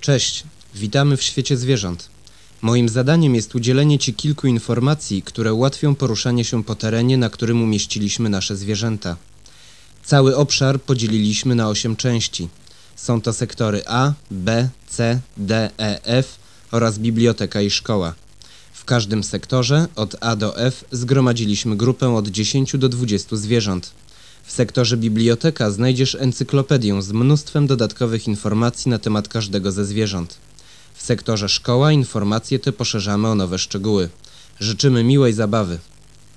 Cześć, witamy w świecie zwierząt. Moim zadaniem jest udzielenie Ci kilku informacji, które ułatwią poruszanie się po terenie, na którym umieściliśmy nasze zwierzęta. Cały obszar podzieliliśmy na 8 części. Są to sektory A, B, C, D, E, F oraz biblioteka i szkoła. W każdym sektorze, od A do F, zgromadziliśmy grupę od 10 do 20 zwierząt. W sektorze biblioteka znajdziesz encyklopedię z mnóstwem dodatkowych informacji na temat każdego ze zwierząt. W sektorze szkoła informacje te poszerzamy o nowe szczegóły. Życzymy miłej zabawy.